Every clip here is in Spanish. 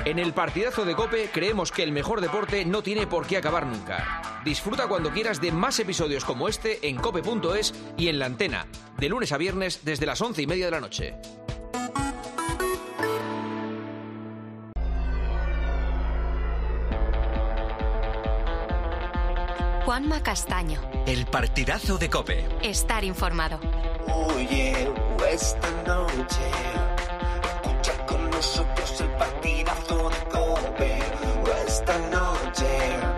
En el partidazo de COPE creemos que el mejor deporte no tiene por qué acabar nunca. Disfruta cuando quieras de más episodios como este en cope.es y en La Antena, de lunes a viernes desde las 11:30 de la noche. Juanma Castaño. El partidazo de COPE. Estar informado. Oye, esta noche escucha con nosotros el partidazo de COPE. Esta noche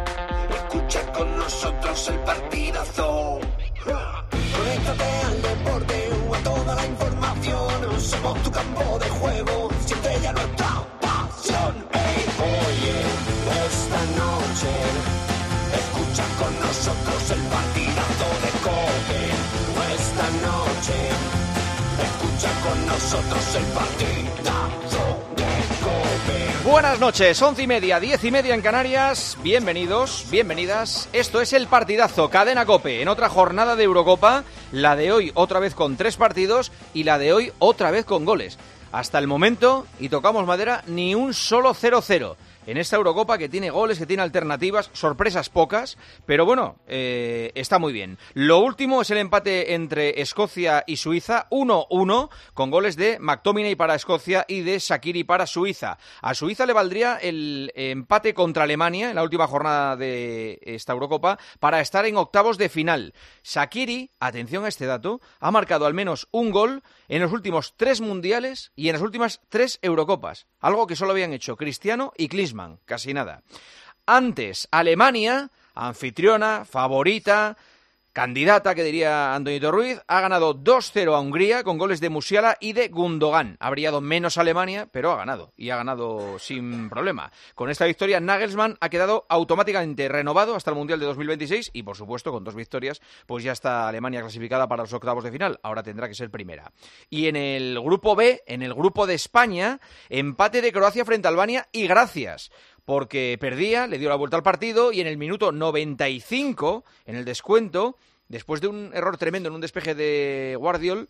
escucha con nosotros el partidazo. Conéctate al deporte o a toda la información. Somos tu campo de juego, siente ya nuestra pasión. Hey, oye, esta noche escucha con nosotros el partidazo de COPE. Esta noche escucha con nosotros el partidazo de COPE. Buenas noches, 11:30, 10:30 en Canarias. Bienvenidos, bienvenidas. Esto es el partidazo, Cadena COPE, en otra jornada de Eurocopa. La de hoy otra vez con 3 partidos y la de hoy otra vez con goles. Hasta el momento, y tocamos madera, ni un solo 0-0. En esta Eurocopa que tiene goles, que tiene alternativas, sorpresas pocas, pero bueno, está muy bien. Lo último es el empate entre Escocia y Suiza, 1-1, con goles de McTominay para Escocia y de Shaqiri para Suiza. A Suiza le valdría el empate contra Alemania en la última jornada de esta Eurocopa para estar en octavos de final. Shaqiri, atención a este dato, ha marcado al menos un gol en los últimos 3 mundiales y en las últimas 3 Eurocopas, algo que solo habían hecho Cristiano y Klinsmann, casi nada. Antes, Alemania, anfitriona, favorita, candidata, que diría Antonio Ruiz, ha ganado 2-0 a Hungría con goles de Musiala y de Gundogan. Ha brillado menos Alemania, pero ha ganado, y ha ganado sin problema. Con esta victoria, Nagelsmann ha quedado automáticamente renovado hasta el Mundial de 2026 y, por supuesto, con 2 victorias, pues ya está Alemania clasificada para los octavos de final. Ahora tendrá que ser primera. Y en el grupo B, en el grupo de España, empate de Croacia frente a Albania y gracias, porque perdía, le dio la vuelta al partido y en el minuto 95, en el descuento, después de un error tremendo en un despeje de Guardiol,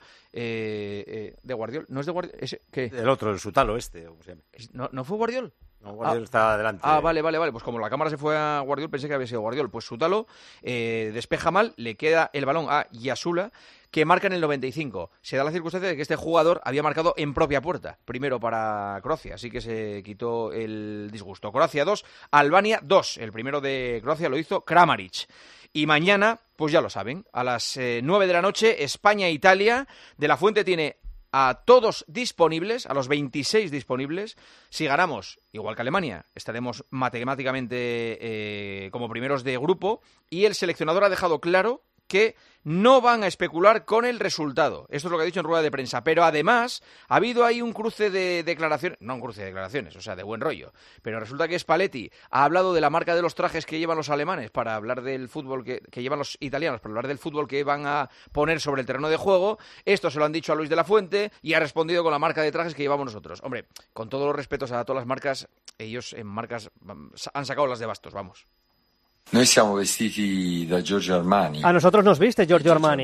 ¿de Guardiol? ¿No es de Guardiol? ¿Qué? El otro, el Sutalo este, ¿cómo se llama? ¿No fue Guardiol? No, Guardiol está adelante. Vale. Pues como la cámara se fue a Guardiol, pensé que había sido Guardiol. Pues Sutalo despeja mal, le queda el balón a Yasula, que marca en el 95. Se da la circunstancia de que este jugador había marcado en propia puerta, primero para Croacia, así que se quitó el disgusto. Croacia 2, Albania 2. El primero de Croacia lo hizo Kramaric. Y mañana, pues ya lo saben, a las 9 de la noche, España-Italia. De la Fuente tiene a todos disponibles, a los 26 disponibles. Si ganamos, igual que Alemania, estaremos matemáticamente como primeros de grupo. Y el seleccionador ha dejado claro que no van a especular con el resultado. Esto es lo que ha dicho en rueda de prensa. Pero además ha habido ahí un cruce de declaraciones, no un cruce de declaraciones, o sea, de buen rollo. Pero resulta que Spalletti ha hablado de la marca de los trajes que llevan los alemanes para hablar del fútbol que llevan los italianos, para hablar del fútbol que van a poner sobre el terreno de juego. Esto se lo han dicho a Luis de la Fuente y ha respondido con la marca de trajes que llevamos nosotros. Hombre, con todos los respetos a todas las marcas, ellos en marcas han sacado las de bastos, vamos. Noi siamo vestiti da Giorgio Armani. A nosotros nos viste Giorgio Armani.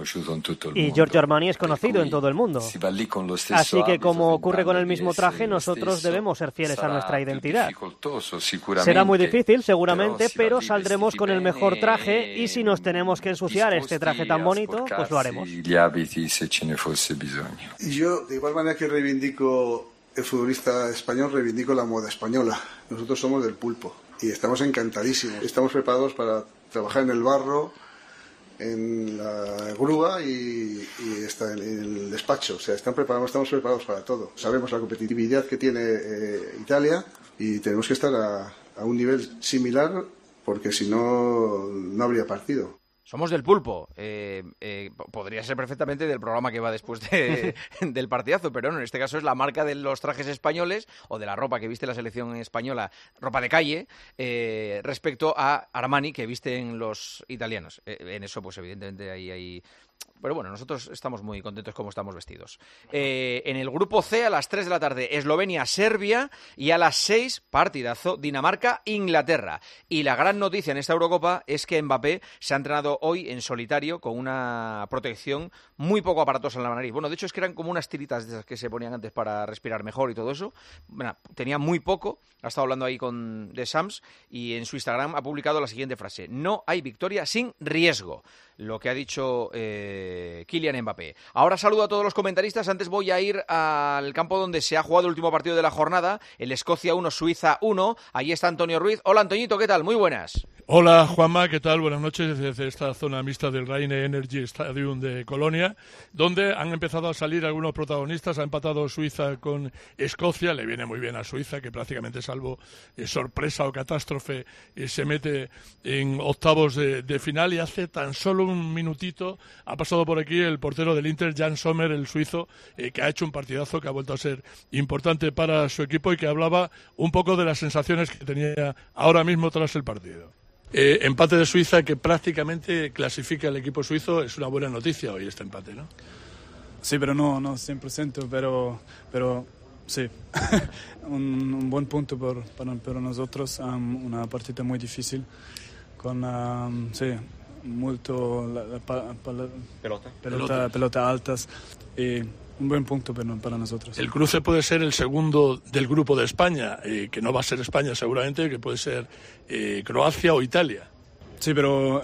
Y Giorgio Armani es conocido en todo el mundo. Así que, como ocurre con el mismo traje, nosotros debemos ser fieles a nuestra identidad. Será muy difícil, seguramente, pero saldremos con el mejor traje y si nos tenemos que ensuciar este traje tan bonito, pues lo haremos. Y yo, de igual manera que reivindico el futbolista español, reivindico la moda española. Nosotros somos del pulpo. Y estamos encantadísimos. Estamos preparados para trabajar en el barro, en la grúa y en el despacho. O sea, estamos preparados para todo. Sabemos la competitividad que tiene Italia y tenemos que estar a un nivel similar porque si no, no habría partido. Somos del pulpo. Podría ser perfectamente del programa que va después del partidazo, pero no, en este caso es la marca de los trajes españoles o de la ropa que viste la selección española, ropa de calle, respecto a Armani que visten los italianos. En eso, pues evidentemente ahí hay Pero bueno, nosotros estamos muy contentos como estamos vestidos. En el grupo C, a las 3 de la tarde, Eslovenia-Serbia, y a las 6, partidazo, Dinamarca-Inglaterra. Y la gran noticia en esta Eurocopa es que Mbappé se ha entrenado hoy en solitario con una protección muy poco aparatosa en la nariz. Bueno, de hecho es que eran como unas tiritas de esas que se ponían antes para respirar mejor y todo eso. Bueno, tenía muy poco, ha estado hablando ahí con The Sams, y en su Instagram ha publicado la siguiente frase: no hay victoria sin riesgo. Lo que ha dicho Kylian Mbappé. Ahora saludo a todos los comentaristas. Antes voy a ir al campo donde se ha jugado el último partido de la jornada, el Escocia 1, Suiza 1. Allí está Antonio Ruiz. Hola, Antoñito, ¿qué tal? Muy buenas. Hola, Juanma, ¿qué tal? Buenas noches desde esta zona mixta del Rheine Energy Stadium de Colonia, donde han empezado a salir algunos protagonistas. Ha empatado Suiza con Escocia. Le viene muy bien a Suiza, que prácticamente, salvo sorpresa o catástrofe, se mete en octavos de final. Y hace tan solo un minutito ha pasado por aquí el portero del Inter, Jan Sommer, el suizo, que ha hecho un partidazo, que ha vuelto a ser importante para su equipo y que hablaba un poco de las sensaciones que tenía ahora mismo tras el partido. Empate de Suiza, que prácticamente clasifica el equipo suizo. Es una buena noticia hoy este empate, ¿no? Sí, pero no 100%, pero sí. un buen punto para nosotros. Una partida muy difícil con pelota altas y un buen punto para nosotros. El cruce puede ser el segundo del grupo de España, que no va a ser España seguramente, que puede ser Croacia o Italia. Sí, pero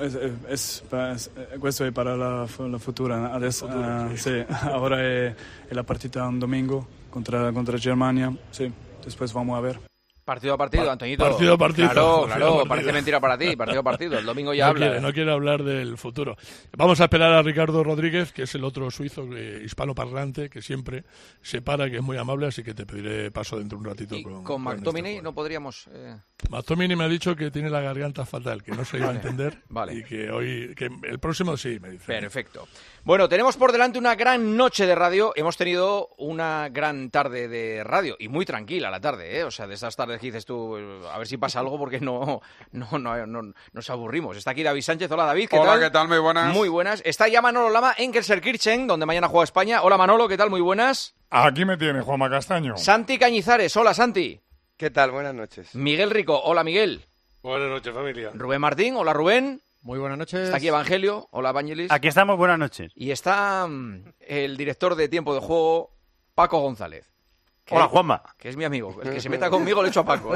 questo è para la futura. Adesso, sì, ahora è la partita un domingo contra Germania. Sí, después vamos a ver. Partido a partido, Antoñito. Partido a partido. Claro, parece mentira para ti. Partido a partido. El domingo ya no quiere hablar del futuro. Vamos a esperar a Ricardo Rodríguez, que es el otro suizo hispanoparlante, que siempre se para, que es muy amable, así que te pediré paso dentro de un ratito. ¿Y con McTominay no podríamos...? McTominay me ha dicho que tiene la garganta fatal, que no se iba a entender. Vale. Y que el próximo sí, me dice. Perfecto. Bueno, tenemos por delante una gran noche de radio. Hemos tenido una gran tarde de radio, y muy tranquila la tarde, ¿eh? O sea, de esas tardes que dices tú, a ver si pasa algo, porque no nos aburrimos. Está aquí David Sánchez. Hola, David, ¿qué tal? Hola, ¿qué tal? Muy buenas. Muy buenas. Está ya Manolo Lama en Gelsenkirchen, donde mañana juega España. Hola, Manolo, ¿qué tal? Muy buenas. Aquí me tiene Juanma Castaño. Santi Cañizares. Hola, Santi. ¿Qué tal? Buenas noches. Miguel Rico. Hola, Miguel. Buenas noches, familia. Rubén Martín. Hola, Rubén. Muy buenas noches. Está aquí Evangelio. Hola, Evangelis. Aquí estamos, buenas noches. Y está el director de Tiempo de Juego, Paco González. Hola, Juanma. Que es mi amigo. El que se meta conmigo le echo a Paco.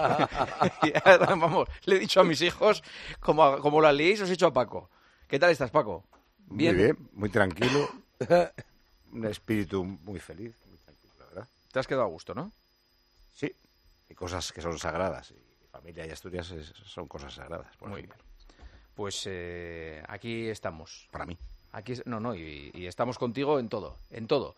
Vamos, le he dicho a mis hijos, como las liéis, os he hecho a Paco. ¿Qué tal estás, Paco? ¿Bien? Muy bien, muy tranquilo. Un espíritu muy feliz, muy tranquilo, la verdad. Te has quedado a gusto, ¿no? Sí. Hay cosas que son sagradas. Y familia y Asturias son cosas sagradas. Muy bien. Pues aquí estamos. Para mí. Aquí, y estamos contigo en todo, en todo.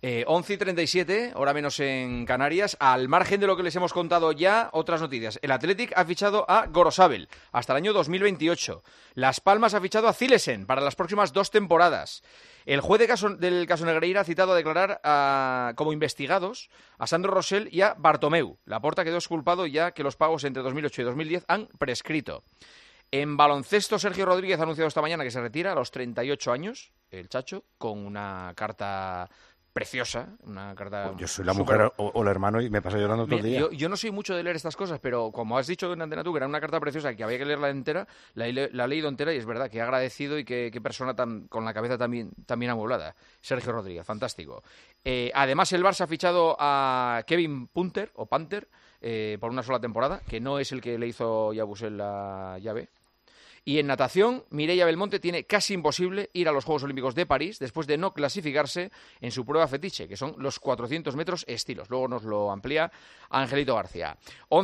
11:37, hora menos en Canarias. Al margen de lo que les hemos contado ya, otras noticias. El Athletic ha fichado a Gorosabel hasta el año 2028. Las Palmas ha fichado a Zilesen para las próximas 2 temporadas. El juez del caso Negreira ha citado a declarar como investigados a Sandro Rosell y a Bartomeu. Laporta quedó exculpado ya que los pagos entre 2008 y 2010 han prescrito. En baloncesto, Sergio Rodríguez ha anunciado esta mañana que se retira a los 38 años, el Chacho, con una carta preciosa, una carta... Yo soy la mujer o el hermano y me paso llorando todo el día. Yo no soy mucho de leer estas cosas, pero como has dicho en Antena Tú, que era una carta preciosa, que había que leerla entera, la he leído entera y es verdad, que he agradecido y qué persona con la cabeza también amueblada. Sergio Rodríguez, fantástico. Además, el Barça ha fichado a Kevin Panther, por una sola temporada, que no es el que le hizo Yabusel la llave. Y en natación, Mireia Belmonte tiene casi imposible ir a los Juegos Olímpicos de París después de no clasificarse en su prueba fetiche, que son los 400 metros estilos. Luego nos lo amplía Angelito García.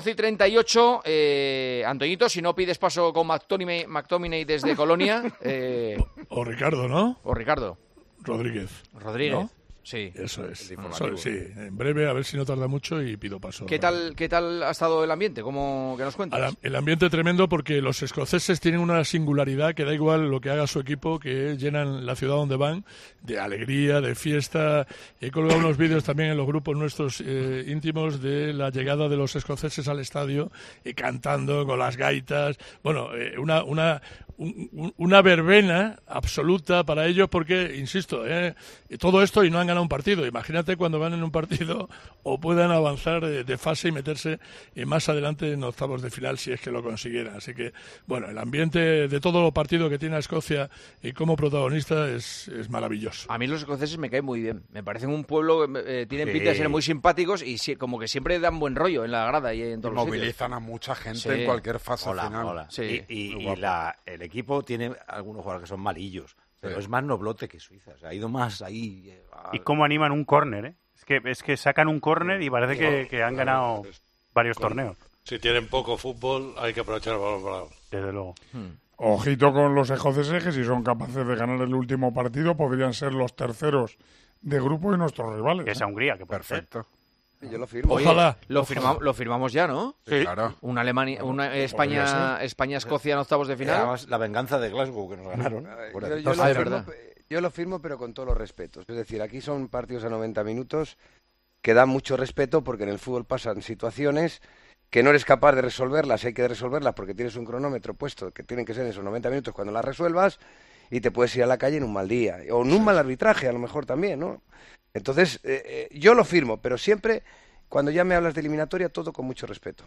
11:38, Antoñito, si no pides paso con McTominay desde Colonia... O Ricardo, ¿no? O Ricardo. Rodríguez. ¿No? Sí, eso es. Sí, en breve, a ver si no tarda mucho y pido paso. ¿Qué tal ha estado el ambiente? ¿Cómo que nos cuentas? El ambiente tremendo, porque los escoceses tienen una singularidad que da igual lo que haga su equipo, que llenan la ciudad donde van de alegría, de fiesta. He colgado unos vídeos también en los grupos nuestros íntimos de la llegada de los escoceses al estadio, cantando con las gaitas. Bueno, una verbena absoluta para ellos porque, insisto, todo esto y no han ganado un partido. Imagínate cuando ganen un partido o puedan avanzar de fase y meterse más adelante en octavos de final si es que lo consiguieran. Así que, bueno, el ambiente de todo los partidos que tiene a Escocia y como protagonista es maravilloso. A mí los escoceses me caen muy bien. Me parecen un pueblo que tienen pinta de ser muy simpáticos y como que siempre dan buen rollo en la grada y en todos los sitios. Movilizan a mucha gente en cualquier fase final. Sí. Y el equipo tiene algunos jugadores que son malillos, pero es más noblote que Suiza. O sea, ha ido más ahí. Y cómo animan un córner, ¿eh? Es que sacan un córner y parece que han ganado varios torneos. Si tienen poco fútbol, hay que aprovechar el balón parado. Desde luego. Ojito con los escoceses, que si son capaces de ganar el último partido, podrían ser los terceros de grupo y nuestros rivales. Esa Hungría, que perfecto. Yo lo firmo. Ojalá. Lo firmamos ya, ¿no? Sí, claro. Una España-Escocia en octavos de final. Además, la venganza de Glasgow que nos ganaron. Yo lo firmo, pero con todos los respetos. Es decir, aquí son partidos a 90 minutos que dan mucho respeto porque en el fútbol pasan situaciones que no eres capaz de resolverlas, hay que resolverlas porque tienes un cronómetro puesto que tienen que ser esos 90 minutos cuando las resuelvas y te puedes ir a la calle en un mal día o en un mal arbitraje a lo mejor también, ¿no? Entonces, yo lo firmo, pero siempre, cuando ya me hablas de eliminatoria, todo con mucho respeto.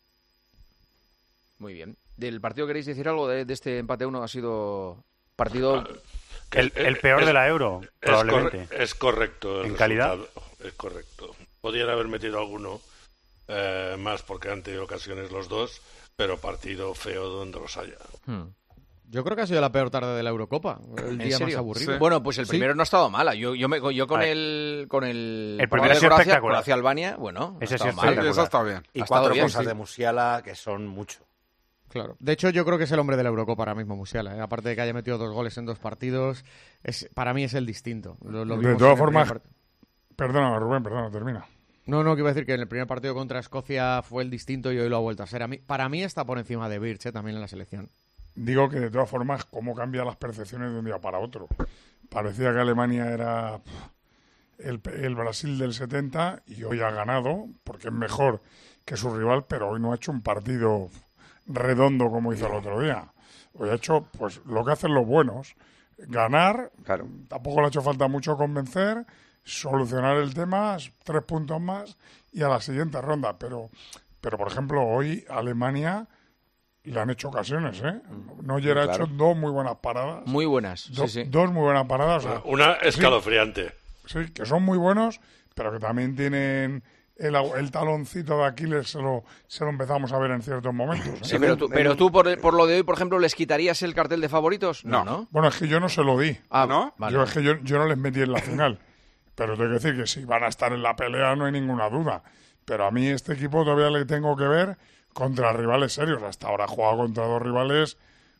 Muy bien. ¿Del partido queréis decir algo de este empate 1? Ha sido partido... El peor de la Euro, probablemente. Es correcto. ¿En calidad? Es correcto. Podrían haber metido alguno más porque han tenido ocasiones los dos, pero partido feo donde los haya. Yo creo que ha sido la peor tarde de la Eurocopa. El día más aburrido. Sí. Bueno, pues el primero no ha estado mala. Yo con el primero es espectacular. Croacia-Albania, bueno, ese sí eso está bien. Y 4 cosas de Musiala que son mucho. Claro. De hecho, yo creo que es el hombre de la Eurocopa ahora mismo, Musiala. Aparte de que haya metido 2 goles en 2 partidos, para mí es el distinto. De todas formas, perdona, Rubén, termina. No, que iba a decir que en el primer partido contra Escocia fue el distinto y hoy lo ha vuelto a ser. Para mí está por encima de Birch, también en la selección. Digo que de todas formas, cómo cambian las percepciones de un día para otro. Parecía que Alemania era el Brasil del 70 y hoy ha ganado, porque es mejor que su rival, pero hoy no ha hecho un partido redondo como hizo el otro día. Hoy ha hecho pues lo que hacen los buenos, ganar, claro. Tampoco le ha hecho falta mucho convencer, solucionar el tema, 3 puntos más y a la siguiente ronda. Pero por ejemplo, hoy Alemania le han hecho ocasiones, ¿eh? Neuer ha hecho 2 muy buenas paradas. Muy buenas, sí. 2 muy buenas paradas. O sea, una escalofriante. Sí, que son muy buenos, pero que también tienen el taloncito de Aquiles, se lo empezamos a ver en ciertos momentos. Sí, pero tú por lo de hoy, por ejemplo, ¿les quitarías el cartel de favoritos? No. Bueno, es que yo no se lo di. ¿No? Vale. Yo no les metí en la final. Pero tengo que decir que si van a estar en la pelea no hay ninguna duda. Pero a mí este equipo todavía le tengo que ver contra rivales serios. Hasta ahora ha jugado contra 2 rivales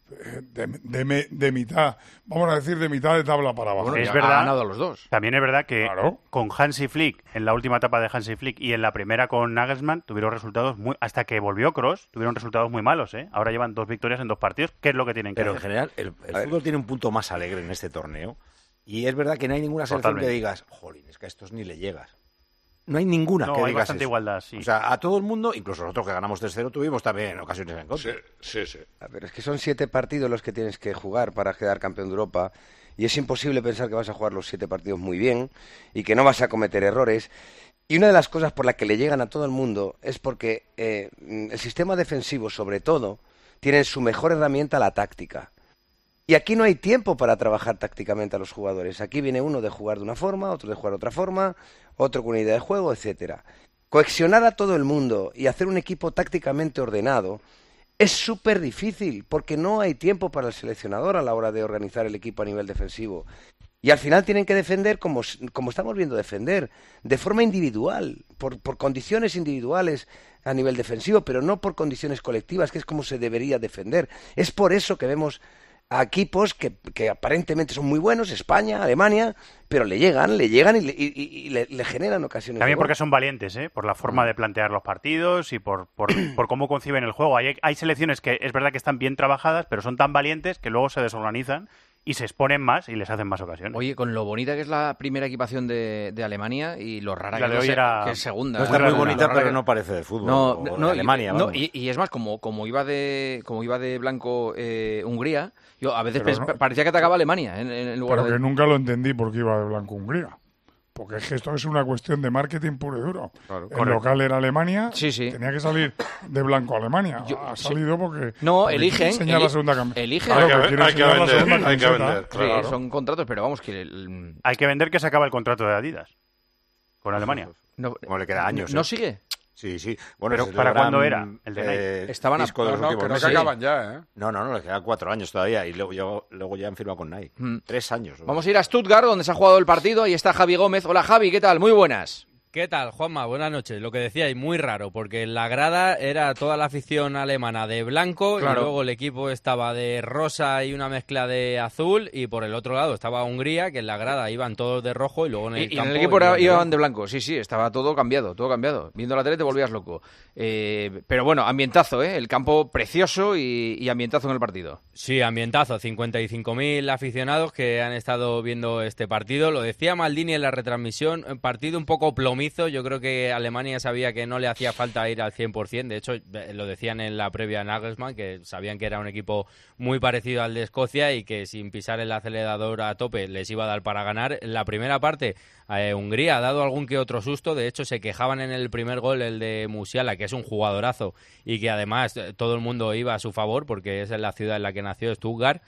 de mitad, vamos a decir de mitad de tabla para abajo. Bueno, es verdad, ha ganado los 2. También es verdad que con Hansi Flick, en la última etapa de Hansi Flick y en la primera con Nagelsmann, tuvieron resultados hasta que volvió Kroos, tuvieron resultados muy malos, ¿eh? Ahora llevan 2 victorias en 2 partidos, ¿qué es lo que tienen que hacer? Pero en general, el fútbol tiene un punto más alegre en este torneo, y es verdad que no hay ninguna selección que digas, jolín, es que a estos ni le llegas. No hay ninguna que digas hay bastante eso. Igualdad, sí. O sea, a todo el mundo, incluso nosotros que ganamos 3-0, tuvimos también ocasiones en contra. Sí. Pero es que son 7 partidos los que tienes que jugar para quedar campeón de Europa y es imposible pensar que vas a jugar los 7 partidos muy bien y que no vas a cometer errores. Y una de las cosas por las que le llegan a todo el mundo es porque el sistema defensivo, sobre todo, tiene su mejor herramienta la táctica. Y aquí no hay tiempo para trabajar tácticamente a los jugadores. Aquí viene uno de jugar de una forma, otro de jugar de otra forma, otro con una idea de juego, etcétera. Cohesionar a todo el mundo y hacer un equipo tácticamente ordenado es súper difícil porque no hay tiempo para el seleccionador a la hora de organizar el equipo a nivel defensivo. Y al final tienen que defender como estamos viendo defender, de forma individual, por condiciones individuales a nivel defensivo, pero no por condiciones colectivas, que es como se debería defender. Es por eso que vemos a equipos que aparentemente son muy buenos, España, Alemania, pero le llegan y le generan ocasiones. También porque son valientes, por la forma de plantear los partidos y por cómo conciben el juego. Hay selecciones que es verdad que están bien trabajadas, pero son tan valientes que luego se desorganizan y se exponen más y les hacen más ocasiones. Oye, con lo bonita que es la primera equipación de Alemania y lo rara la que, de hoy era... que es segunda. No está muy bonita, pero no parece de fútbol. No, de Alemania. Y es más, como iba de blanco Hungría, yo a veces parecía que atacaba Alemania en lugar pero de... que nunca lo entendí por qué iba de blanco Hungría. Porque es que esto es una cuestión de marketing puro y duro. Claro, el local era Alemania, sí. tenía que salir de blanco Alemania. Ha salido porque... Eligen. Enseñar la segunda camiseta. Eligen. Hay que vender. Claro. Sí, son contratos, pero vamos que... Hay que vender que se acaba el contrato de Adidas con Alemania. Como le queda años. ¿No sigue? Sí. Bueno, pero ¿para cuándo era el de Nike? Estaban a disco de los últimos meses. Que acaban ya, ¿eh? No, le quedan 4 años todavía y luego ya han firmado con Nike. 3 años. Vamos a ir a Stuttgart, donde se ha jugado el partido. Ahí está Javi Gómez. Hola, Javi, ¿qué tal? Muy buenas. ¿Qué tal, Juanma? Buenas noches. Lo que decíais, muy raro, porque en la grada era toda la afición alemana de blanco, claro. Y luego el equipo estaba de rosa y una mezcla de azul, y por el otro lado estaba Hungría, que en la grada iban todos de rojo y luego en el campo... Y en el equipo iban de blanco, sí, estaba todo cambiado. Viendo la tele te volvías loco. Pero bueno, ambientazo, El campo precioso y ambientazo en el partido. Sí, ambientazo. 55.000 aficionados que han estado viendo este partido. Lo decía Maldini en la retransmisión, partido un poco plomizo. Yo creo que Alemania sabía que no le hacía falta ir al 100%. De hecho, lo decían en la previa a Nagelsmann, que sabían que era un equipo muy parecido al de Escocia y que sin pisar el acelerador a tope les iba a dar para ganar. En la primera parte, Hungría ha dado algún que otro susto. De hecho, se quejaban en el primer gol, el de Musiala, que es un jugadorazo y que además todo el mundo iba a su favor porque es en la ciudad en la que nació, Stuttgart.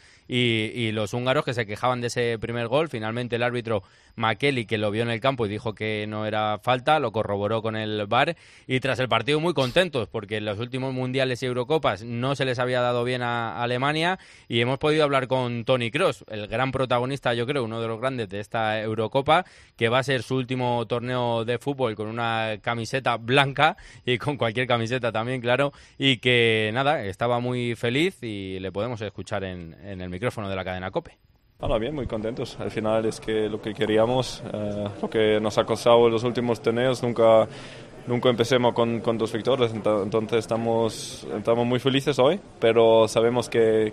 Y los húngaros que se quejaban de ese primer gol, finalmente el árbitro Makeli, que lo vio en el campo y dijo que no era falta, lo corroboró con el VAR, y tras el partido muy contentos porque en los últimos mundiales y Eurocopas no se les había dado bien a Alemania, y hemos podido hablar con Toni Kroos, el gran protagonista, yo creo, uno de los grandes de esta Eurocopa, que va a ser su último torneo de fútbol con una camiseta blanca y con cualquier camiseta también, claro, y que nada, estaba muy feliz y le podemos escuchar en el micrófono de la cadena COPE. Ahora bien, muy contentos. Al final es que lo que queríamos, lo que nos ha costado en los últimos torneos, nunca empecemos con 2 victorias, entonces estamos muy felices hoy, pero sabemos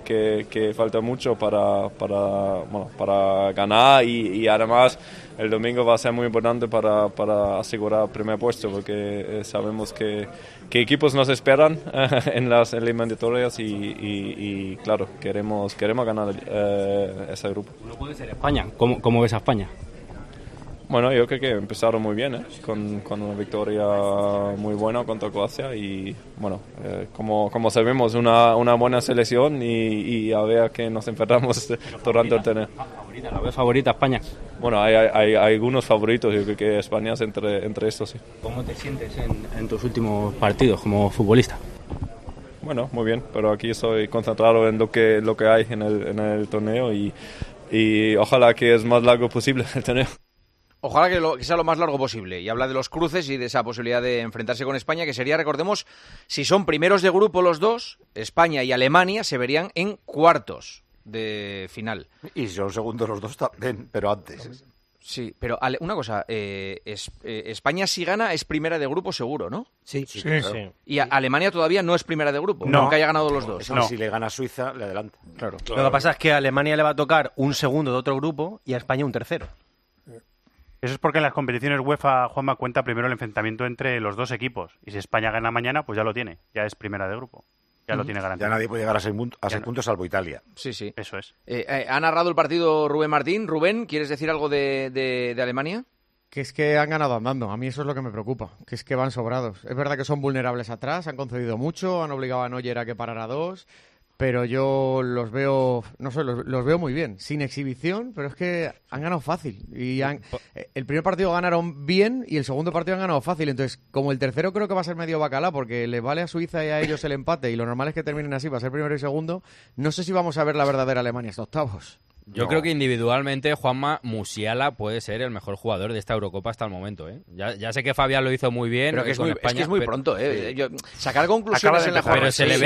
que falta mucho para ganar y además el domingo va a ser muy importante para asegurar el primer puesto, porque sabemos que equipos nos esperan en las eliminatorias y claro, queremos ganar ese grupo. ¿No puede ser España? ¿Cómo ves a España? Bueno, yo creo que empezaron muy bien, con una victoria muy buena contra Croacia y, bueno, como sabemos, una buena selección y a ver que nos enfrentamos durante el torneo. ¿La ves favorita España? Bueno, hay algunos favoritos, yo creo que España es entre estos, sí. ¿Cómo te sientes en tus últimos partidos como futbolista? Bueno, muy bien, pero aquí estoy concentrado en lo que hay en el torneo y ojalá que es más largo posible el torneo. Ojalá que sea lo más largo posible. Y habla de los cruces y de esa posibilidad de enfrentarse con España, que sería, recordemos, si son primeros de grupo los dos, España y Alemania se verían en cuartos de final. Y si son segundos los dos también, pero antes. Sí, pero una cosa, España si gana es primera de grupo seguro, ¿no? Sí. Claro. Y Alemania todavía no es primera de grupo, no, aunque haya ganado los dos. No. Si le gana a Suiza, le adelanta. Claro. Lo que pasa es que a Alemania le va a tocar un segundo de otro grupo y a España un tercero. Eso es porque en las competiciones UEFA, Juanma, cuenta primero el enfrentamiento entre los dos equipos. Y si España gana mañana, pues ya lo tiene. Ya es primera de grupo. Ya lo tiene garantizado. Ya nadie puede llegar a 6 puntos salvo Italia. Sí. Eso es. Ha narrado el partido Rubén Martín. Rubén, ¿quieres decir algo de Alemania? Que es que han ganado andando. A mí eso es lo que me preocupa. Que es que van sobrados. Es verdad que son vulnerables atrás, han concedido mucho, han obligado a Neuer a que parara 2... Pero yo los veo, no sé, los veo muy bien, sin exhibición, pero es que han ganado fácil. Y el primer partido ganaron bien y el segundo partido han ganado fácil. Entonces, como el tercero creo que va a ser medio bacalá, porque les vale a Suiza y a ellos el empate y lo normal es que terminen así, va a ser primero y segundo, no sé si vamos a ver la verdadera Alemania hasta octavos. Yo creo que individualmente, Juanma, Musiala puede ser el mejor jugador de esta Eurocopa hasta el momento, ¿eh? Ya sé que Fabián lo hizo muy bien. Pero que es España, muy pronto, ¿eh? Sacar conclusiones en la jornada. Pero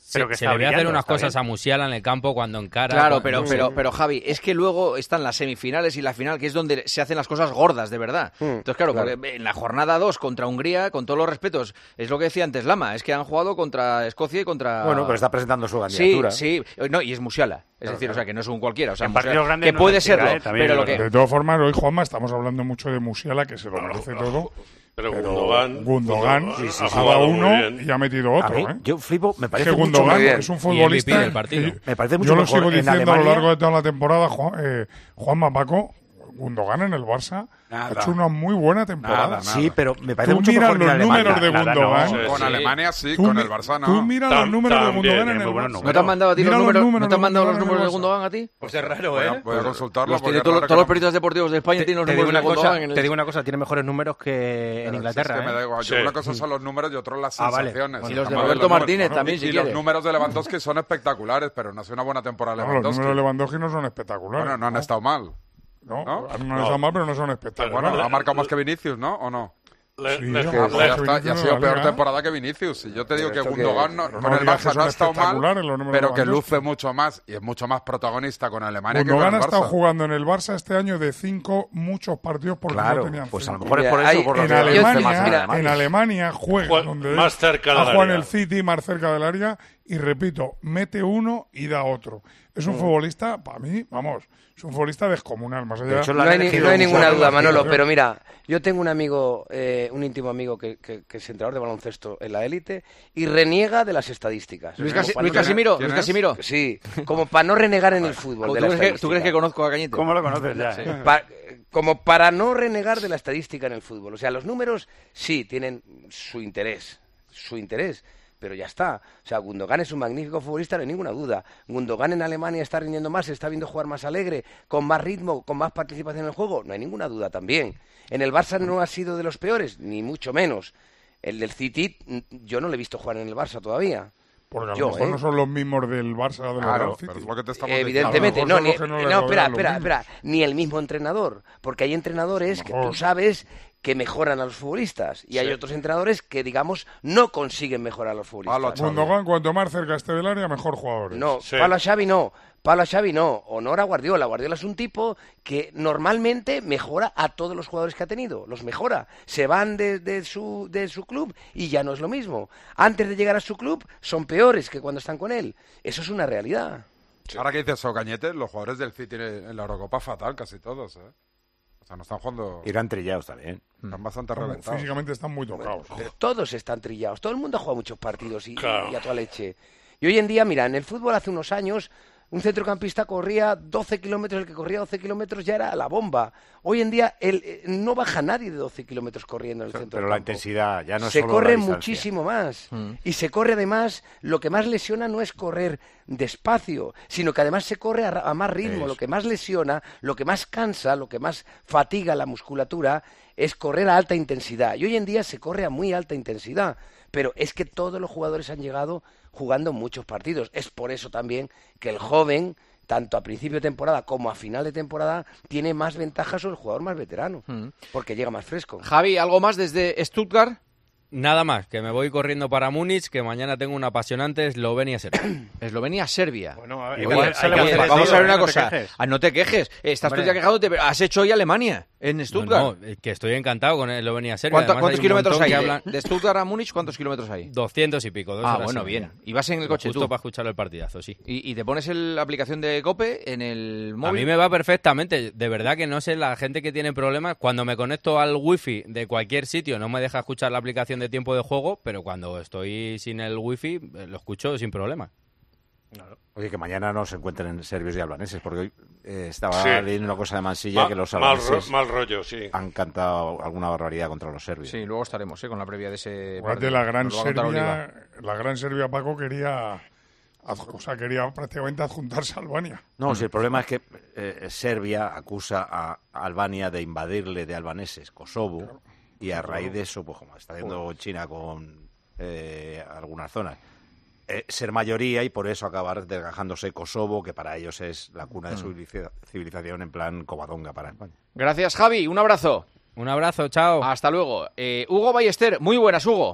se le ve hacer unas cosas a Musiala en el campo cuando encara. Claro, pero Javi, es que luego están las semifinales y la final, que es donde se hacen las cosas gordas, de verdad. Entonces, claro, porque en la jornada 2 contra Hungría, con todos los respetos, es lo que decía antes Lama, es que han jugado contra Escocia y contra... Bueno, pero está presentando su candidatura. Sí, no, y es Musiala. Es decir, o sea, que no es un cualquiera. O sea, partidos grandes que puede serlo, pero lo que... De todas formas, hoy, Juanma, estamos hablando mucho de Musiala, que se lo merece todo. Pero Gundogan ha dado uno y ha metido otro. Yo flipo, me parece que Gundogan es un futbolista. Me parece mucho yo lo mejor sigo diciendo Alemania, a lo largo de toda la temporada, Juanma, Paco. Gundogan en el Barça ha hecho una muy buena temporada. Sí, pero me parece tú mucho mejor los números de Gundogan. Con Alemania sí, con el Barça no. Tú mira los números de Gundogan en el Barça. ¿No te han mandado a ti los números de Gundogan a ti? Pues es raro, ¿eh? Voy a consultarlo. Todos los periodistas deportivos de España tienen los números de Gundogan. Te digo una cosa, tiene mejores números que en Inglaterra. Es que me da igual. Una cosa son los números y otra las sensaciones. Y los de Roberto Martínez también, si quieres. Y los números de Lewandowski son espectaculares, pero no ha sido una buena temporada Lewandowski. Los números de Lewandowski no son espectaculares. Bueno, no han estado mal. No están mal, pero no son espectaculares. Bueno, ha marcado más que Vinicius, ¿no? ¿O no? Sí, ya ha sido peor temporada que Vinicius. Y yo te digo que Gundogan con el Barça no ha estado mal, pero que luce mucho más y es mucho más protagonista con Alemania que con el Barça. Gundogan ha estado jugugando en el Barça este año de 5 muchos partidos porque no tenían pues a lo mejor es por eso. En Alemania juega donde más cerca del área. Juega en el City, más cerca del área, y repito, mete uno y da otro. Es un futbolista, para mí, vamos, es un futbolista descomunal. Más allá. No hay ninguna duda, Manolo, pero mira, yo tengo un amigo, un íntimo amigo que es entrenador de baloncesto en la élite y reniega de las estadísticas. Luis Casimiro. Sí, como para no renegar en el fútbol. ¿Tú crees que conozco a Cañete? ¿Cómo lo conoces ya? Sí. Como para no renegar de la estadística en el fútbol. O sea, los números sí tienen su interés, pero ya está. O sea, Gundogan es un magnífico futbolista, no hay ninguna duda. Gundogan en Alemania está rindiendo más, se está viendo jugar más alegre, con más ritmo, con más participación en el juego, no hay ninguna duda también. En el Barça no ha sido de los peores, ni mucho menos. El del City, yo no le he visto jugar en el Barça todavía. Porque a lo mejor no son los mismos del Barça o del City. Pero es lo que te estamos evidentemente, espera, ni el mismo entrenador, porque hay entrenadores que tú sabes que mejoran a los futbolistas y hay otros entrenadores que, digamos, no consiguen mejorar a los futbolistas. Gundogan, cuanto más cerca esté del área, mejor jugadores. No, Pablo Xavi no, honor a Guardiola. Guardiola es un tipo que normalmente mejora a todos los jugadores que ha tenido, los mejora. Se van de su club y ya no es lo mismo. Antes de llegar a su club son peores que cuando están con él. Eso es una realidad. Ahora que dices eso, Cañete, los jugadores del City en la Eurocopa fatal, casi todos, O sea, no están jugando... Irán trillados también. Están bastante reventados. Físicamente están muy tocados. Pero todos están trillados. Todo el mundo ha jugado muchos partidos y a toda leche. Y hoy en día, mira, en el fútbol hace unos años un centrocampista corría 12 kilómetros, el que corría 12 kilómetros ya era la bomba. Hoy en día no baja nadie de 12 kilómetros corriendo en el centro. Pero la intensidad ya no es se solo corre la muchísimo más. Y se corre además, lo que más lesiona no es correr despacio, sino que además se corre a más ritmo. Lo que más lesiona, lo que más cansa, lo que más fatiga la musculatura es correr a alta intensidad. Y hoy en día se corre a muy alta intensidad. Pero es que todos los jugadores han llegado jugando muchos partidos. Es por eso también que el joven, tanto a principio de temporada como a final de temporada, tiene más ventajas sobre el jugador más veterano, porque llega más fresco. Javi, ¿algo más desde Stuttgart? Nada más, que me voy corriendo para Múnich, que mañana tengo un apasionante Eslovenia-Serbia. Eslovenia-Serbia. Bueno, vamos a ver una cosa. No te quejes. Estás tú ya quejándote, pero has hecho hoy Alemania en Stuttgart. No, que estoy encantado con Eslovenia-Serbia. ¿Cuántos kilómetros hay? De Stuttgart a Múnich, ¿cuántos kilómetros hay? 200 y pico. Bueno, bien. ¿Y vas en el coche justo tú? Para escuchar el partidazo, sí. ¿Y te pones la aplicación de COPE en el móvil? A mí me va perfectamente. De verdad que no sé, la gente que tiene problemas, cuando me conecto al wifi de cualquier sitio no me deja escuchar la aplicación de tiempo de juego, pero cuando estoy sin el wifi lo escucho sin problema. Claro. Oye, que mañana no se encuentren serbios y albaneses, porque hoy estaba leyendo una cosa de Mansilla que los albaneses mal rollo, han cantado alguna barbaridad contra los serbios. Sí, luego estaremos con la previa de ese partido. La gran Serbia, Paco, quería prácticamente adjuntarse a Albania. No, si el problema es que Serbia acusa a Albania de invadirle de albaneses Kosovo, y a raíz de eso, pues como está haciendo China con algunas zonas, ser mayoría y por eso acabar desgajándose Kosovo, que para ellos es la cuna de su civilización en plan Covadonga para España. Gracias, Javi. Un abrazo. Un abrazo, chao. Hasta luego. Hugo Ballester, muy buenas, Hugo.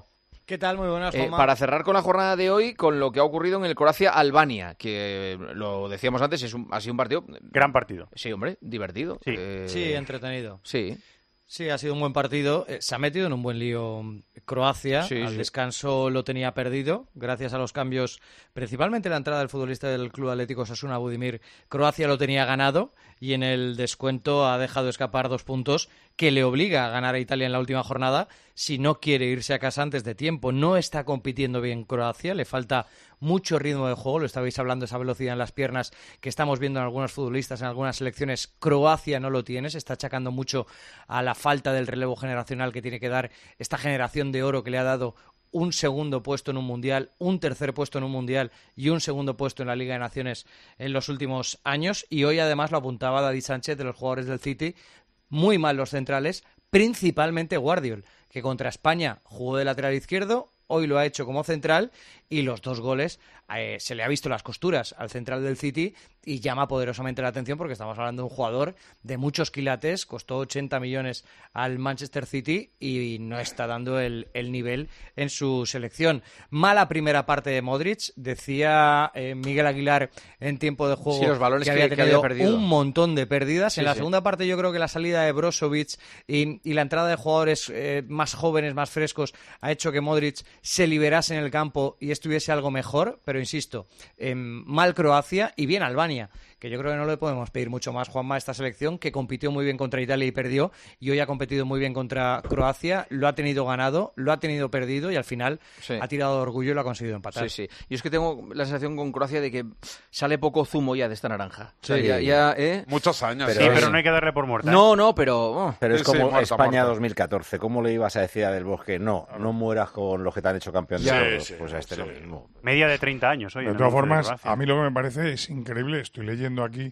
¿Qué tal? Muy buenas, Juanma. Para cerrar con la jornada de hoy, con lo que ha ocurrido en el Croacia-Albania, que lo decíamos antes, ha sido un partido... Gran partido. Sí, hombre, divertido. Sí, entretenido. Sí. Sí, ha sido un buen partido. Se ha metido en un buen lío Croacia. Al descanso lo tenía perdido. Gracias a los cambios, principalmente la entrada del futbolista del Club Atlético Osasuna, Budimir, Croacia lo tenía ganado y en el descuento ha dejado escapar 2 puntos que le obliga a ganar a Italia en la última jornada si no quiere irse a casa antes de tiempo. No está compitiendo bien Croacia, le falta mucho ritmo de juego, lo estabais hablando, esa velocidad en las piernas que estamos viendo en algunos futbolistas, en algunas selecciones. Croacia no lo tiene, se está achacando mucho a la falta del relevo generacional que tiene que dar esta generación de oro que le ha dado un segundo puesto en un mundial, un tercer puesto en un mundial y un segundo puesto en la Liga de Naciones en los últimos años. Y hoy además lo apuntaba David Sánchez, de los jugadores del City, muy mal los centrales, principalmente Guardiol, que contra España jugó de lateral izquierdo, hoy lo ha hecho como central y los 2 goles se le ha visto las costuras al central del City y llama poderosamente la atención porque estamos hablando de un jugador de muchos quilates, costó 80 millones al Manchester City y no está dando el nivel en su selección. Mala primera parte de Modric, decía Miguel Aguilar en tiempo de juego, los balones que había tenido perdido un montón de pérdidas. En la segunda parte yo creo que la salida de Brozovic y la entrada de jugadores más jóvenes, más frescos, ha hecho que Modric se liberase en el campo y estuviese algo mejor, pero insisto, mal Croacia y bien Albania, que yo creo que no le podemos pedir mucho más, Juanma, a esta selección que compitió muy bien contra Italia y perdió, y hoy ha competido muy bien contra Croacia, lo ha tenido ganado, lo ha tenido perdido y al final ha tirado de orgullo y lo ha conseguido empatar. Sí. Yo es que tengo la sensación con Croacia de que sale poco zumo ya de esta naranja. Sí. O sea, muchos años. Pero no hay que darle por muerta. No, pero... Pero es como muerta, España 2014. ¿Cómo le ibas a decir a Del Bosque? No mueras con los que te han hecho campeón de Europa? Pues a este lo mismo. Media de 30 años hoy. De todas formas, a mí lo que me parece es increíble, estoy leyendo aquí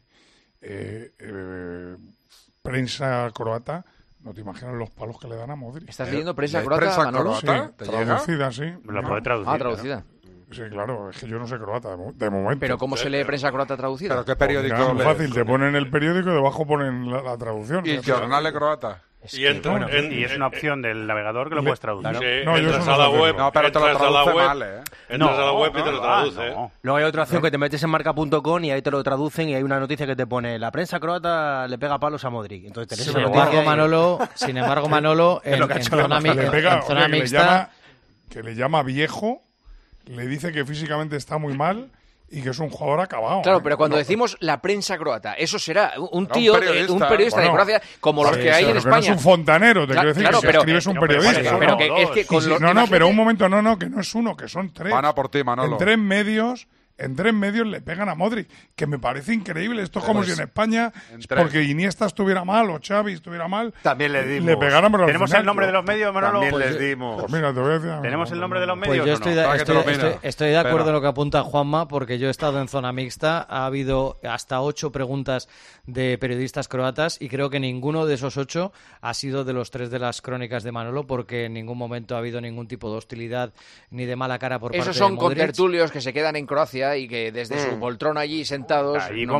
prensa croata, no te imaginas los palos que le dan a Modric. ¿Estás leyendo prensa croata, Manolo? Sí, traducida, sí. ¿Me la puede traducir? Traducida. Sí, claro, es que yo no sé croata de momento. ¿Pero cómo se lee prensa croata traducida? ¿Pero qué periódico es muy fácil, te ponen el periódico y debajo ponen la traducción. ¿Y jornales croata? Y es una opción del navegador que lo puedes traducir. Claro. Sí, no, entras a la web. No, pero te lo traduce mal, ¿eh? Entras a la web y te lo traduce. Luego hay otra opción que te metes en marca.com y ahí te lo traducen y hay una noticia que te pone: la prensa croata le pega palos a Modric. Entonces sin embargo, Manolo, en zona mixta... Que le llama viejo, le dice que físicamente está muy mal y que es un jugador acabado. Claro, pero cuando decimos la prensa croata, eso será un tío, un periodista de Croacia, como los que hay en España. No es un fontanero, te quiero decir, claro, que si escribes un periodista. Pero que es que con pero un momento, que no es uno, que son 3. Van a por ti, Manolo. En 3 medios le pegan a Modric, que me parece increíble. Esto es como si en España, porque Iniesta estuviera mal o Xavi estuviera mal, también le dimos. Le pegaran, pero ¿tenemos el nombre de los medios, Manolo? También les dimos. Pues mira, te voy a decir. ¿Tenemos el nombre de los medios? Pues yo estoy de acuerdo en lo que apunta Juanma, porque yo he estado en zona mixta. Ha habido hasta 8 preguntas de periodistas croatas y creo que ninguno de esos 8 ha sido de los 3 de las crónicas de Manolo, porque en ningún momento ha habido ningún tipo de hostilidad ni de mala cara por parte de Modric. Esos son contertulios que se quedan en Croacia y que desde su poltrona allí sentados.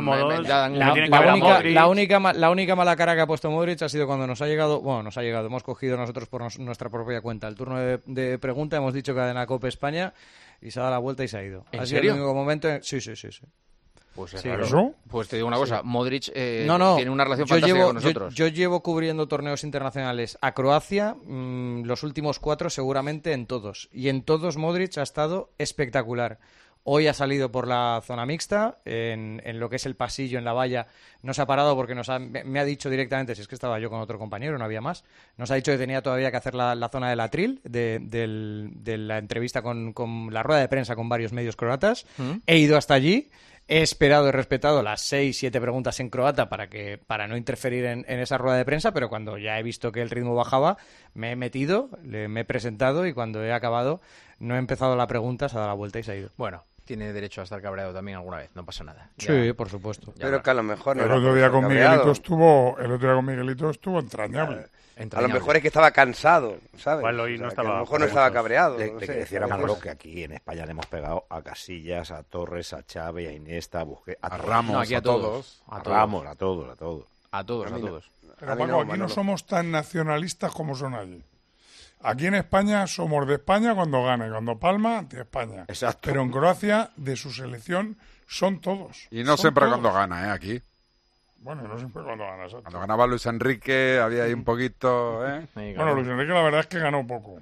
La única mala cara que ha puesto Modric ha sido cuando nos ha llegado, hemos cogido nosotros por nuestra propia cuenta el turno de pregunta, hemos dicho Cadena COPE España y se ha dado la vuelta y se ha ido. ¿En serio? El único momento. Sí. Pues sí, ¿eso? Pues te digo una cosa, Modric tiene una relación fantástica con nosotros. Yo llevo cubriendo torneos internacionales a Croacia los últimos 4 seguramente en todos. Y en todos Modric ha estado espectacular. Hoy ha salido por la zona mixta, en lo que es el pasillo, en la valla. No se ha parado porque me ha dicho directamente, si es que estaba yo con otro compañero, no había más, nos ha dicho que tenía todavía que hacer la zona del atril, de la entrevista con la rueda de prensa con varios medios croatas. He ido hasta allí, he esperado y respetado las 6-7 preguntas en croata para no interferir en esa rueda de prensa, pero cuando ya he visto que el ritmo bajaba, me he metido, me he presentado y cuando he acabado, no he empezado la pregunta, se ha dado la vuelta y se ha ido. Bueno, tiene derecho a estar cabreado también alguna vez, no pasa nada. Sí, por supuesto. Pero que a lo mejor el otro día con Miguelito estuvo entrañable. A lo mejor es que estaba cansado, ¿sabes? Igual hoy no estaba, a lo mejor no estaba cabreado. De que decía Manolo que aquí en España le hemos pegado a Casillas, a Torres, a Xavi, a Iniesta, a Busquets, a Ramos, a todos. A Ramos, a todos. A todos. Pero Paco, aquí no somos tan nacionalistas como son allí. Aquí en España somos de España cuando gana, y cuando palma, de España. Exacto. Pero en Croacia, de su selección, son todos. Y no siempre cuando gana, aquí. Bueno, no siempre cuando gana, exacto. Cuando ganaba Luis Enrique había ahí un poquito, Bueno, Luis Enrique la verdad es que ganó poco.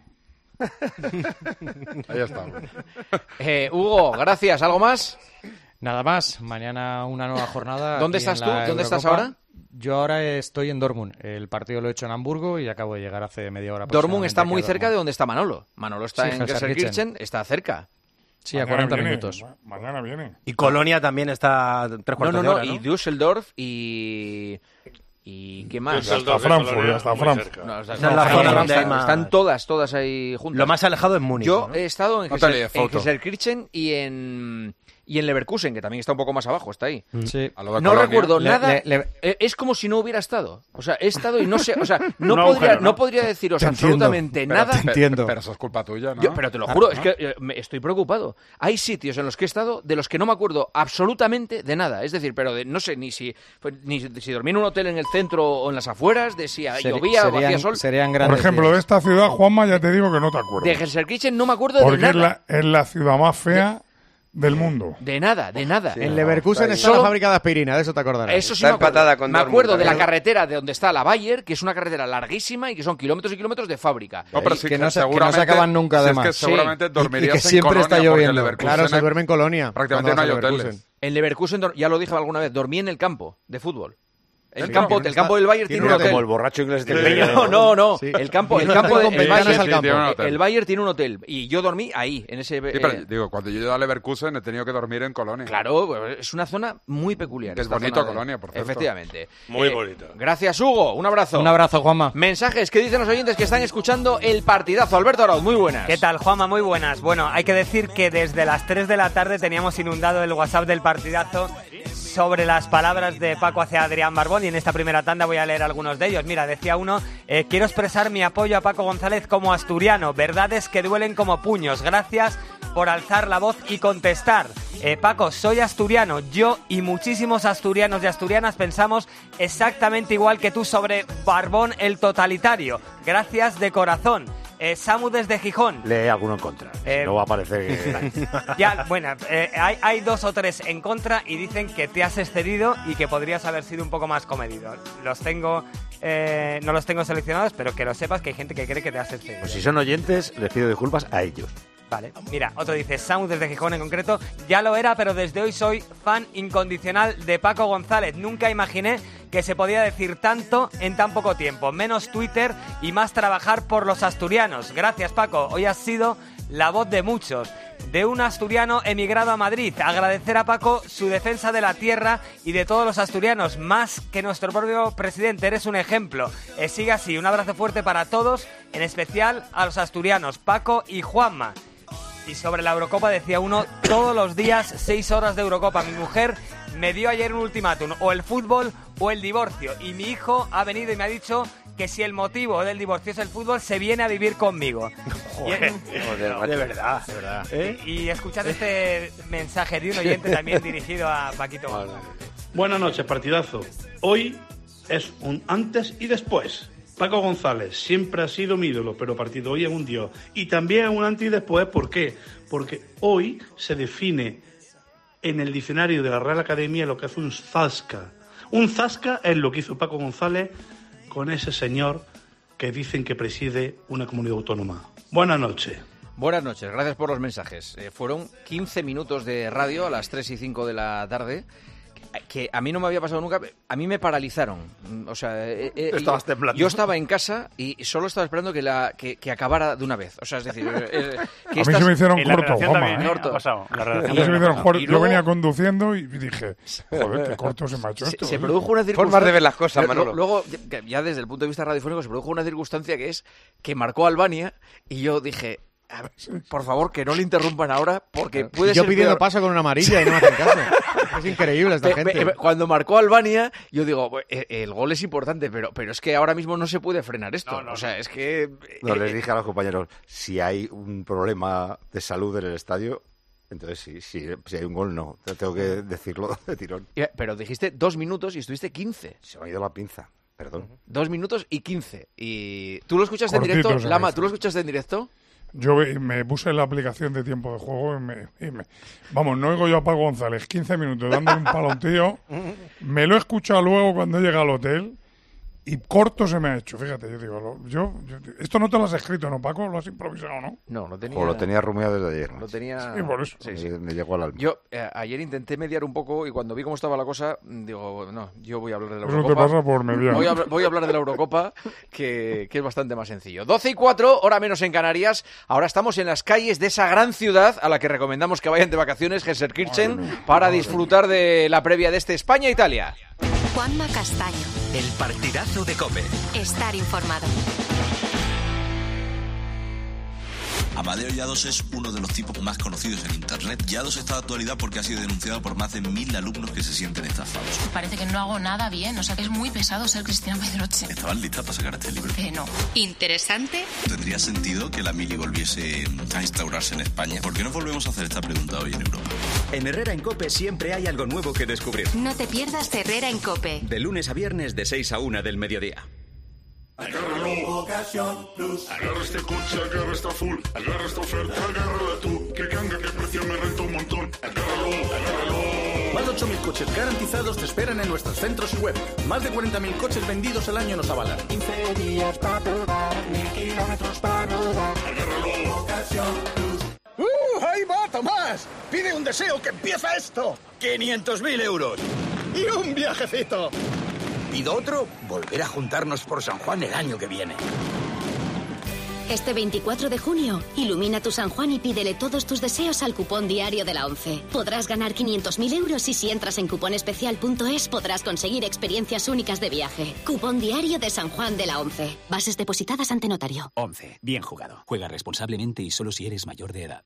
Ahí está. Hugo, gracias. ¿Algo más? Nada más. Mañana una nueva jornada. ¿Dónde estás tú? ¿Dónde estás ahora? Yo ahora estoy en Dortmund. El partido lo he hecho en Hamburgo y acabo de llegar hace media hora. Dortmund está muy cerca de donde está Manolo. Manolo está en Gelsenkirchen, está cerca. Sí, a 40 minutos. Mañana viene. Y Colonia también está 3/4 de hora, ¿no? Y Düsseldorf y ¿qué más? Hasta Frankfurt, hasta Frankfurt. Están todas ahí juntas. Lo más alejado es Múnich. Yo he estado en Gelsenkirchen y en Leverkusen, que también está un poco más abajo, está ahí. Sí. No recuerdo nada. Es como si no hubiera estado. O sea, he estado y no sé. O sea, no podría deciros absolutamente nada. Pero eso es culpa tuya, ¿no? Pero te lo juro, es que estoy preocupado. Hay sitios en los que he estado de los que no me acuerdo absolutamente de nada. Es decir, pero no sé ni si dormí en un hotel en el centro o en las afueras, de si llovía o hacía sol. Por ejemplo, de esta ciudad, Juanma, ya te digo que no te acuerdas. De Gelsenkirchen no me acuerdo de nada. Porque es la ciudad más fea del mundo. De nada. Sí, en Leverkusen está la fábrica de aspirina, de eso te acordarás. Eso sí me acuerdo de la carretera de donde está la Bayer, que es una carretera larguísima y que son kilómetros y kilómetros de fábrica. No, pero sí que no se acaban nunca, además. Es que seguramente dormirías y que siempre en está Colonia, lloviendo. Claro, se duerme en Colonia. Prácticamente no hay hoteles. En Leverkusen, ya lo dije alguna vez, dormí en el campo de fútbol. El campo del Bayern tiene un hotel. Como el borracho inglés de No. Sí. El campo del Bayern. El Bayern tiene un hotel. Y yo dormí ahí, en ese. Sí, pero, digo, cuando yo he ido a Leverkusen he tenido que dormir en Colonia. Claro, es una zona muy peculiar. Es bonito Colonia, por cierto. Efectivamente. Muy bonito. Gracias, Hugo. Un abrazo. Un abrazo, Juanma. Mensajes que dicen los oyentes que están escuchando el partidazo. Alberto Arauz, muy buenas. ¿Qué tal, Juanma? Muy buenas. Bueno, hay que decir que desde las 3 de la tarde teníamos inundado el WhatsApp del partidazo sobre las palabras de Paco hacia Adrián Barbón, y en esta primera tanda voy a leer algunos de ellos. Mira, decía uno: quiero expresar mi apoyo a Paco González como asturiano, verdades que duelen como puños, gracias por alzar la voz y contestar. Paco, soy asturiano, yo y muchísimos asturianos y asturianas pensamos exactamente igual que tú sobre Barbón el totalitario, gracias de corazón. Samu desde Gijón. Lee alguno en contra. No va a aparecer. Ya, bueno, hay 2 o 3 en contra y dicen que te has excedido y que podrías haber sido un poco más comedido. Los tengo, no los tengo seleccionados, pero que lo sepas que hay gente que cree que te has excedido. Pues si son oyentes, les pido disculpas a ellos. Vale, mira, otro dice, Samu desde Gijón en concreto, ya lo era, pero desde hoy soy fan incondicional de Paco González. Nunca imaginé que se podía decir tanto en tan poco tiempo. Menos Twitter y más trabajar por los asturianos. Gracias, Paco. Hoy has sido la voz de muchos. De un asturiano emigrado a Madrid. Agradecer a Paco su defensa de la tierra y de todos los asturianos, más que nuestro propio presidente. Eres un ejemplo. Sigue así. Un abrazo fuerte para todos, en especial a los asturianos, Paco y Juanma. Y sobre la Eurocopa decía uno, todos los días 6 horas de Eurocopa. Mi mujer me dio ayer un ultimátum, o el fútbol o el divorcio. Y mi hijo ha venido y me ha dicho que si el motivo del divorcio es el fútbol, se viene a vivir conmigo. Joder, de verdad. Y escuchad este mensaje de un oyente también dirigido a Paquito. Buenas noches, partidazo. Hoy es un antes y después. Paco González siempre ha sido mi ídolo, pero partido hoy es un dios. Y también es un antes y después, ¿por qué? Porque hoy se define en el diccionario de la Real Academia lo que es un zasca. Un zasca es lo que hizo Paco González con ese señor que dicen que preside una comunidad autónoma. Buenas noches. Buenas noches, gracias por los mensajes. Fueron 15 minutos de radio a las 3 y 5 de la tarde, que a mí no me había pasado nunca. A mí me paralizaron. O sea, estabas temblando. Yo estaba en casa y solo estaba esperando que acabara de una vez. O sea, es decir, que a mí se me hicieron corto, Juanma. A mí se me hicieron corto. Yo venía conduciendo y dije, joder, qué corto se me ha hecho esto. Se produjo una circunstancia. Formas de ver las cosas, Manolo. Luego, ya desde el punto de vista radiofónico, se produjo una circunstancia que es que marcó a Albania y yo dije, por favor, que no le interrumpan ahora, porque puede ser yo pidiendo peor. paso con una amarilla y no me hacen caso. Es increíble esta gente. Cuando marcó Albania, yo digo, el gol es importante, pero es que ahora mismo no se puede frenar esto. O sea, es que... No, les dije a los compañeros, si hay un problema de salud en el estadio, entonces si hay un gol, no. Tengo que decirlo de tirón. Pero dijiste 2 minutos y estuviste 15. Se me ha ido la pinza. Perdón. 2 minutos y 15. ¿Y tú lo escuchaste en directo? Lama, ¿tú lo escuchaste en directo? Yo me puse en la aplicación de tiempo de juego vamos, no oigo yo a Paco González 15 minutos dándole un palo a un tío. Me lo he escuchado luego cuando llega al hotel y corto se me ha hecho. Fíjate, yo digo, esto no te lo has escrito, ¿no, Paco? ¿Lo has improvisado, no? No, no tenía... O lo tenía rumiado desde ayer. Lo tenía... Sí, por eso. Sí. Me llegó al alma. Yo ayer intenté mediar un poco y cuando vi cómo estaba la cosa, digo, no, yo voy a hablar de la Eso Eurocopa. te pasa por mediar. Voy a hablar de la Eurocopa, que es bastante más sencillo. 12:04, hora menos en Canarias. Ahora estamos en las calles de esa gran ciudad a la que recomendamos que vayan de vacaciones, Gelsenkirchen, para disfrutar de la previa de este España-Italia. Juanma Castaño. El partidazo de COPE. Estar informado. Amadeo Llados es uno de los tipos más conocidos en Internet. Llados está de actualidad porque ha sido denunciado por más de 1000 alumnos que se sienten estafados. Parece que no hago nada bien, o sea que es muy pesado ser Cristina Pedroche. ¿Estaban listas para sacar este libro? No. Interesante. ¿Tendría sentido que la mili volviese a instaurarse en España? ¿Por qué no volvemos a hacer esta pregunta hoy en Europa? En Herrera en COPE siempre hay algo nuevo que descubrir. No te pierdas Herrera en COPE. De lunes a viernes de 6 a 1 del mediodía. Agárralo, Ocasión Plus. Agarra este coche, agarra esta full. Agarra esta oferta, agárrala tú. Que canga, que precio me renta un montón. Agárralo. Más de 8.000 coches garantizados te esperan en nuestros centros y web. Más de 40.000 coches vendidos al año nos avalan. 15 días para probar, 1000 kilómetros para rodar. Agárralo, Ocasión Plus. ¡Ahí va, Tomás! Pide un deseo que empieza esto. 500.000 euros. Y un viajecito. Pido otro, volver a juntarnos por San Juan el año que viene. Este 24 de junio, ilumina tu San Juan y pídele todos tus deseos al cupón diario de la ONCE. Podrás ganar 500.000 euros y si entras en cuponespecial.es podrás conseguir experiencias únicas de viaje. Cupón diario de San Juan de la ONCE. Bases depositadas ante notario. ONCE. Bien jugado. Juega responsablemente y solo si eres mayor de edad.